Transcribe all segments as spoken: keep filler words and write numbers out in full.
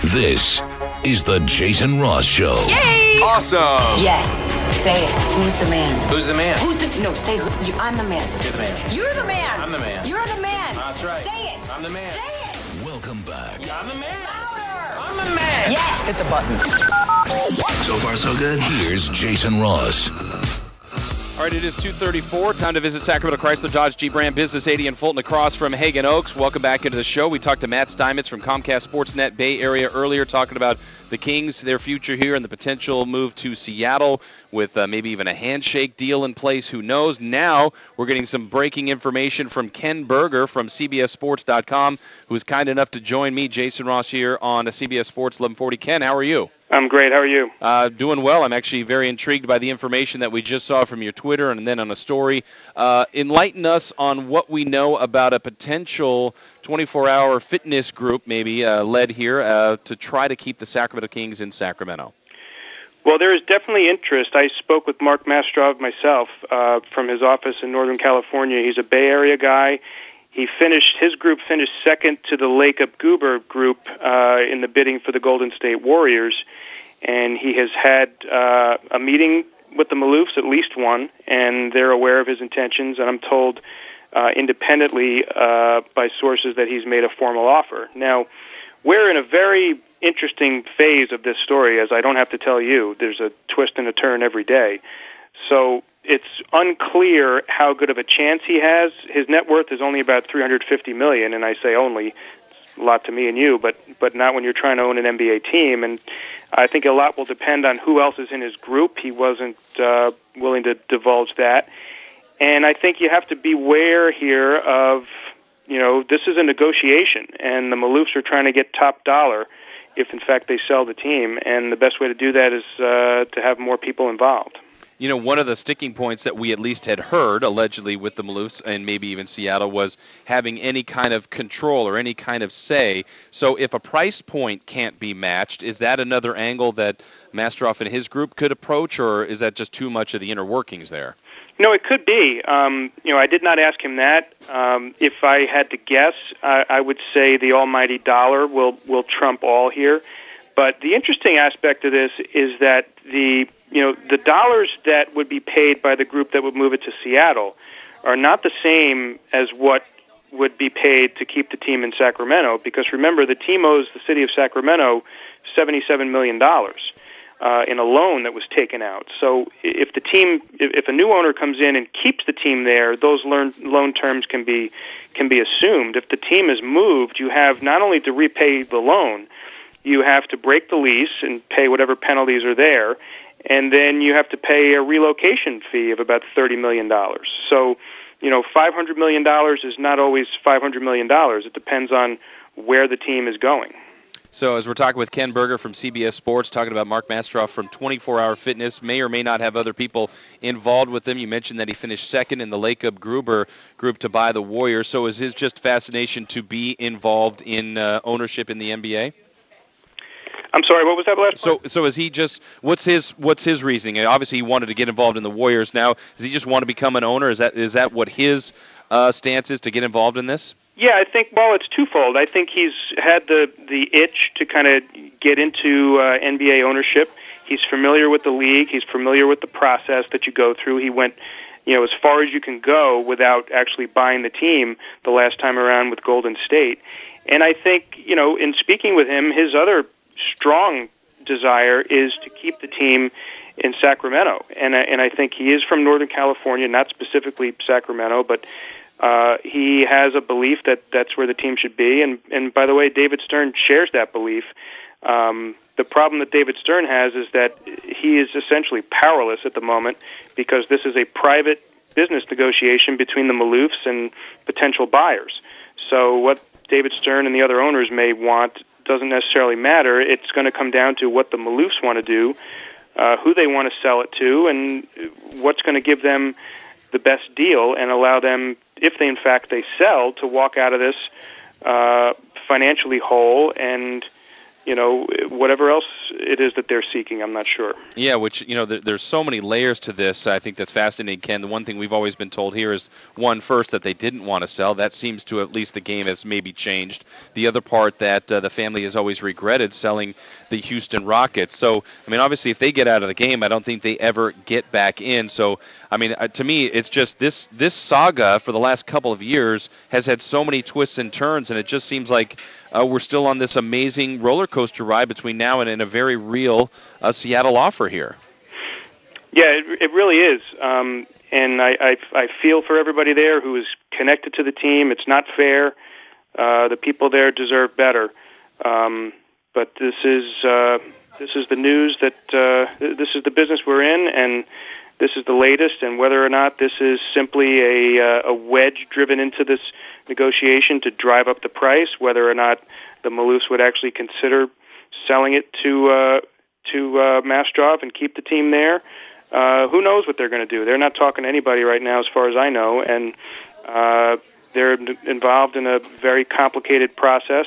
This is the Jason Ross Show. Yay! Awesome! Yes. Say it. Who's the man? Who's the man? Who's the... No, say who... You, I'm the man. You're the man. You're the man. I'm the man. You're the man. That's right. Say it. I'm the man. Say it. Welcome back. I'm the man. Louder. I'm the man. Yes. Hit the button. So far, so good. Here's Jason Ross. All right, it is two thirty-four. Time to visit Sacramento Chrysler Dodge Jeep Ram Business eighty in Fulton across from Hagen Oaks. Welcome back into the show. We talked to Matt Steinmetz from Comcast Sportsnet Bay Area earlier, talking about the Kings, their future here, and the potential move to Seattle with uh, maybe even a handshake deal in place. Who knows? Now we're getting some breaking information from Ken Berger from C B S Sports dot com, who was kind enough to join me, Jason Ross, here on C B S Sports eleven forty. Ken, how are you? I'm great. How are you? Uh, doing well. I'm actually very intrigued by the information that we just saw from your Twitter and then on a story. Uh, enlighten us on what we know about a potential twenty-four hour fitness group, maybe uh, led here, uh, to try to keep the Sacramento Kings in Sacramento. Well, there is definitely interest. I spoke with Mark Mastrov myself uh, from his office in Northern California. He's a Bay Area guy. He finished, his group finished second to the Lacob Guber group uh, in the bidding for the Golden State Warriors, and he has had uh, a meeting with the Maloofs, at least one, and they're aware of his intentions, and I'm told uh, independently uh, by sources that he's made a formal offer. Now, we're in a very interesting phase of this story, as I don't have to tell you. There's a twist and a turn every day. So it's unclear how good of a chance he has. His net worth is only about three hundred fifty million dollars, and I say only. It's a lot to me and you, but but not when you're trying to own an N B A team. And I think a lot will depend on who else is in his group. He wasn't uh, willing to divulge that. And I think you have to beware here of, you know, this is a negotiation, and the Maloofs are trying to get top dollar if, in fact, they sell the team. And the best way to do that is uh, to have more people involved. You know, one of the sticking points that we at least had heard, allegedly, with the Maloofs and maybe even Seattle, was having any kind of control or any kind of say. So if a price point can't be matched, is that another angle that Mastrov and his group could approach, or is that just too much of the inner workings there? No, it could be. Um, you know, I did not ask him that. Um, if I had to guess, I, I would say the almighty dollar will, will trump all here. But the interesting aspect of this is that the you know the dollars that would be paid by the group that would move it to Seattle are not the same as what would be paid to keep the team in Sacramento. Because remember, the team owes the city of Sacramento seventy-seven million dollars. Uh, in a loan that was taken out. So if the team, if, if a new owner comes in and keeps the team there, those loan, loan terms can be can be assumed. If the team is moved, you have not only to repay the loan, you have to break the lease and pay whatever penalties are there, and then you have to pay a relocation fee of about thirty million dollars. So, you know, five hundred million dollars is not always five hundred million dollars. It depends on where the team is going. So as we're talking with Ken Berger from C B S Sports, talking about Mark Mastrov from twenty-four hour Fitness, may or may not have other people involved with him. You mentioned that he finished second in the Lacob Gruber group to buy the Warriors. So is his just fascination to be involved in uh, ownership in the N B A? I'm sorry, what was that last So, part? so is he just what's his what's his reasoning? Obviously, he wanted to get involved in the Warriors. Now, does he just want to become an owner? Is that is that what his uh, stance is to get involved in this? Yeah, I think, well, it's twofold. I think he's had the, the itch to kind of get into uh, N B A ownership. He's familiar with the league. He's familiar with the process that you go through. He went, you know, as far as you can go without actually buying the team the last time around with Golden State. And I think, you know, in speaking with him, his other strong desire is to keep the team in Sacramento. And, and I think he is from Northern California, not specifically Sacramento, but Uh, he has a belief that that's where the team should be, and, and by the way, David Stern shares that belief. Um, the problem that David Stern has is that he is essentially powerless at the moment because this is a private business negotiation between the Maloofs and potential buyers. So what David Stern and the other owners may want doesn't necessarily matter. It's going to come down to what the Maloofs want to do, uh, who they want to sell it to, and what's going to give them the best deal and allow them, if they in fact they sell, to walk out of this uh, financially whole and you know, whatever else it is that they're seeking, I'm not sure. Yeah, which, you know, there, there's so many layers to this. I think that's fascinating, Ken. The one thing we've always been told here is, one, first, that they didn't want to sell. That seems to, at least the game has maybe changed. The other part, that uh, the family has always regretted selling the Houston Rockets. So, I mean, obviously, if they get out of the game, I don't think they ever get back in. So, I mean, uh, to me, it's just this this saga for the last couple of years has had so many twists and turns, and it just seems like uh, we're still on this amazing roller coaster ride between now and, and a very real uh, Seattle offer here. Yeah, it, it really is. Um, and I, I, I feel for everybody there who is connected to the team. It's not fair. Uh, the people there deserve better. Um, but this is uh, this is the news that uh, this is the business we're in, and this is the latest. And whether or not this is simply a, uh, a wedge driven into this negotiation to drive up the price, whether or not the Maloofs would actually consider selling it to uh, to uh, Mastrov and keep the team there. Uh, who knows what they're going to do? They're not talking to anybody right now, as far as I know, and uh, they're involved in a very complicated process.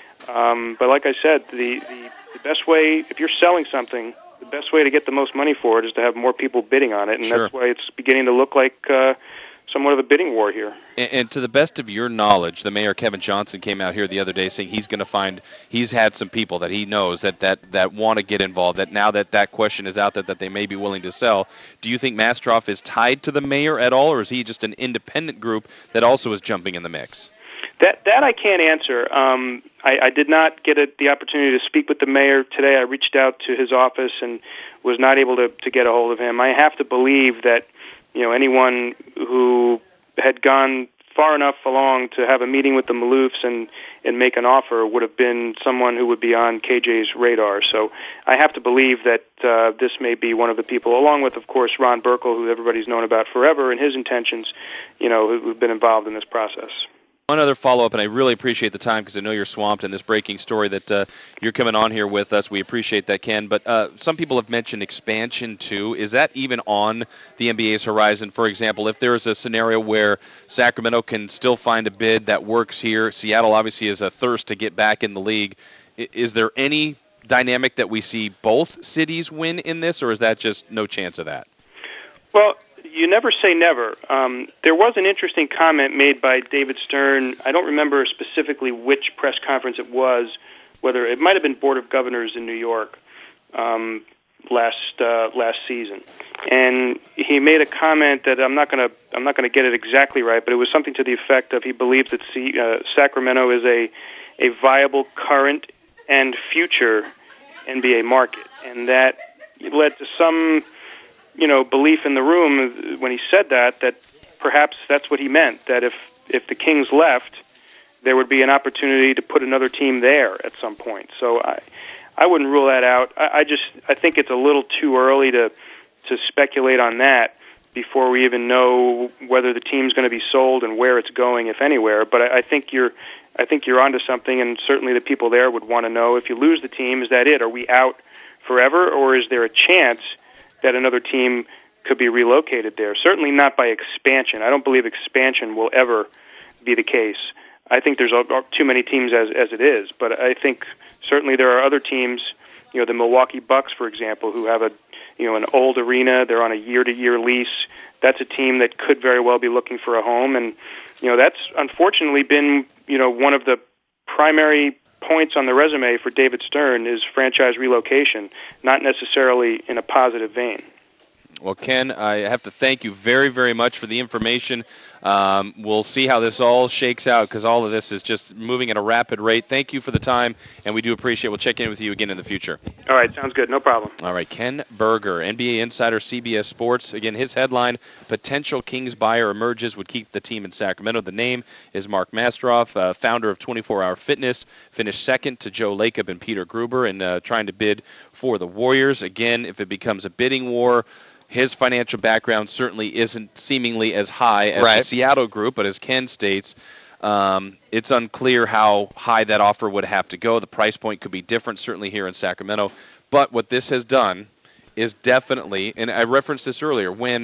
Um, but like I said, the, the, the best way, if you're selling something, the best way to get the most money for it is to have more people bidding on it, and Sure. that's why it's beginning to look like uh, somewhat of a bidding war here. And, and to the best of your knowledge, the mayor, Kevin Johnson, came out here the other day saying he's going to find, he's had some people that he knows that, that, that want to get involved, that now that that question is out there that they may be willing to sell. Do you think Mastrov is tied to the mayor at all, or is he just an independent group that also is jumping in the mix? That that I can't answer. Um, I, I did not get a, the opportunity to speak with the mayor today. I reached out to his office and was not able to, to get a hold of him. I have to believe that, you know, anyone who had gone far enough along to have a meeting with the Maloofs and, and make an offer would have been someone who would be on K J's radar. So I have to believe that uh, this may be one of the people, along with, of course, Ron Burkle, who everybody's known about forever, and his intentions, you know, who've been involved in this process. One other follow-up, and I really appreciate the time because I know you're swamped in this breaking story that uh, you're coming on here with us. We appreciate that, Ken. But uh, some people have mentioned expansion, too. Is that even on the N B A's horizon? For example, if there is a scenario where Sacramento can still find a bid that works here, Seattle obviously is a thirst to get back in the league. Is there any dynamic that we see both cities win in this, or is that just no chance of that? Well, you never say never. Um, there was an interesting comment made by David Stern. I don't remember specifically which press conference it was, whether it might have been Board of Governors in New York um, last uh, last season. And he made a comment that I'm not going to I'm not going to get it exactly right, but it was something to the effect of he believes that C, uh, Sacramento is a a viable current and future N B A market, and that led to some, you know, belief in the room when he said that, that perhaps that's what he meant, that if, if the Kings left, there would be an opportunity to put another team there at some point. So I I wouldn't rule that out. I, I just I think it's a little too early to to speculate on that before we even know whether the team's going to be sold and where it's going, if anywhere. But I, I think you're I think you're onto something, and certainly the people there would want to know, if you lose the team, is that it? Are we out forever, or is there a chance that another team could be relocated there? Certainly not by expansion. I don't believe expansion will ever be the case. I think there's too many teams as as it is, but I think certainly there are other teams, you know, the Milwaukee Bucks, for example, who have a, you know, an old arena. They're on a year-to-year lease. That's a team that could very well be looking for a home, and, you know, that's unfortunately been, you know, one of the primary points on the resume for David Stern is franchise relocation, not necessarily in a positive vein. Well, Ken, I have to thank you very, very much for the information. Um, we'll see how this all shakes out because all of this is just moving at a rapid rate. Thank you for the time, and we do appreciate it. We'll check in with you again in the future. All right, sounds good. No problem. All right, Ken Berger, N B A insider, C B S Sports. Again, his headline, potential Kings buyer emerges, would keep the team in Sacramento. The name is Mark Mastrov, uh, founder of twenty-four hour Fitness, finished second to Joe Lacob and Peter Gruber in uh, trying to bid for the Warriors. Again, if it becomes a bidding war, his financial background certainly isn't seemingly as high as right. the Seattle group, but as Ken states, um, it's unclear how high that offer would have to go. The price point could be different, certainly here in Sacramento. But what this has done is definitely, and I referenced this earlier, when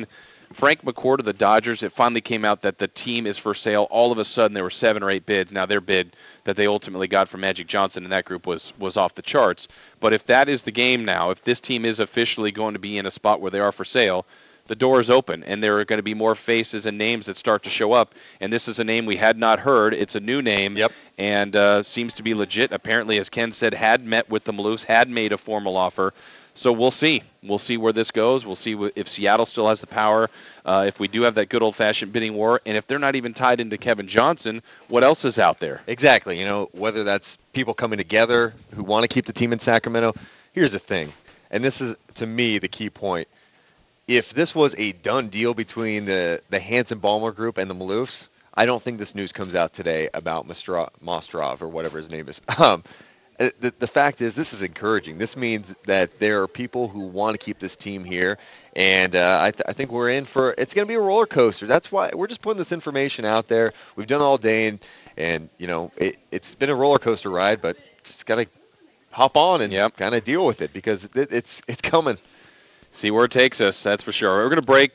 Frank McCourt of the Dodgers, it finally came out that the team is for sale. All of a sudden, there were seven or eight bids. Now, their bid that they ultimately got from Magic Johnson and that group was was off the charts. But if that is the game now, if this team is officially going to be in a spot where they are for sale, the door is open, and there are going to be more faces and names that start to show up. And this is a name we had not heard. It's a new name, yep. and uh, seems to be legit. Apparently, as Ken said, had met with the Maloofs, had made a formal offer. So we'll see. We'll see where this goes. We'll see if Seattle still has the power, uh, if we do have that good old-fashioned bidding war, and if they're not even tied into Kevin Johnson, what else is out there? Exactly. You know, whether that's people coming together who want to keep the team in Sacramento. Here's the thing, and this is, to me, the key point. If this was a done deal between the, the Hanson-Ballmer group and the Maloofs, I don't think this news comes out today about Mostro- Mostrov or whatever his name is. Um, the, the fact is, this is encouraging. This means that there are people who want to keep this team here, and uh, I, th- I think we're in for – it's going to be a roller coaster. That's why we're just putting this information out there. We've done it all day, and, and you know, it, it's been a roller coaster ride, but just got to hop on and yep. kind of deal with it because it, it's it's coming. See where it takes us, that's for sure. We're going to break.